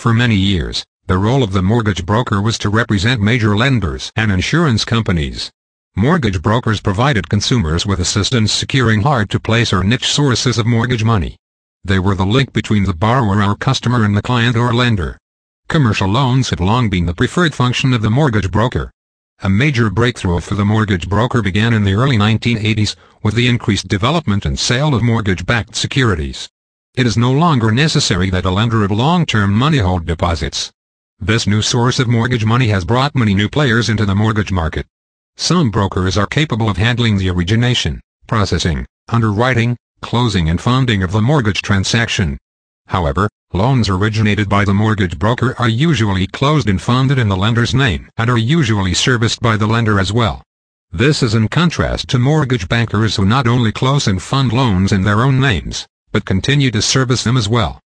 For many years, the role of the mortgage broker was to represent major lenders and insurance companies. Mortgage brokers provided consumers with assistance securing hard-to-place or niche sources of mortgage money. They were the link between the borrower or customer and the client or lender. Commercial loans had long been the preferred function of the mortgage broker. A major breakthrough for the mortgage broker began in the early 1980s, with the increased development and sale of mortgage-backed securities. It is no longer necessary that a lender of long-term money hold deposits. This new source of mortgage money has brought many new players into the mortgage market. Some brokers are capable of handling the origination, processing, underwriting, closing and funding of the mortgage transaction. However, loans originated by the mortgage broker are usually closed and funded in the lender's name and are usually serviced by the lender as well. This is in contrast to mortgage bankers who not only close and fund loans in their own names, but continue to service them as well.